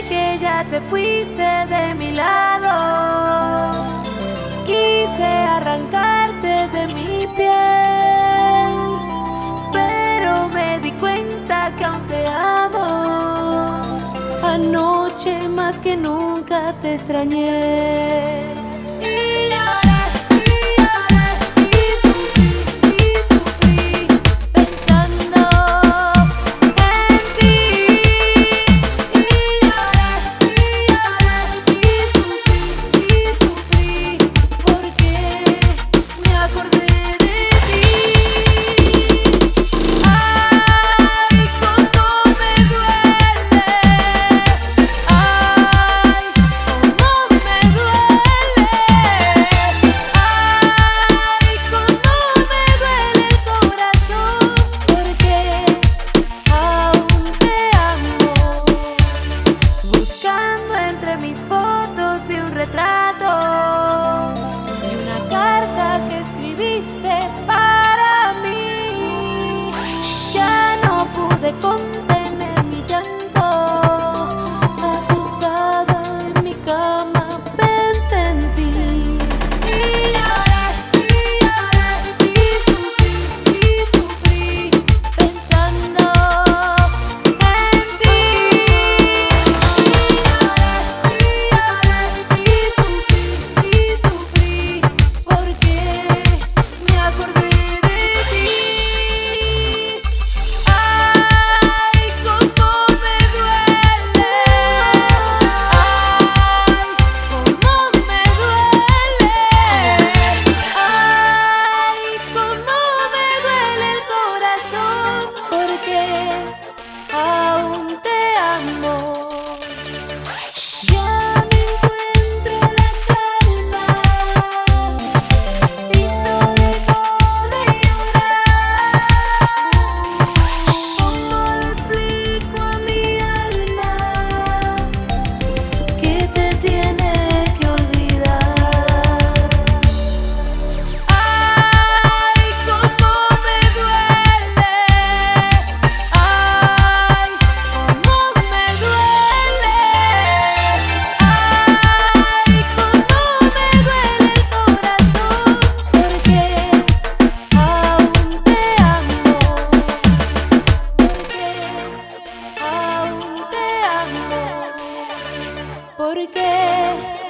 que ya te fuiste de mi lado. Quise arrancarte de mi piel, pero me di cuenta que aún te amo. Anoche más que nunca te extrañé. Entre mis fotos vi un retrato y una carta que escribiste para mí. Ya no pude contener mi llanto. Acostada en mi cama pensé en ti. Y lloré, y sufrí pensando en ti. ¿Por qué?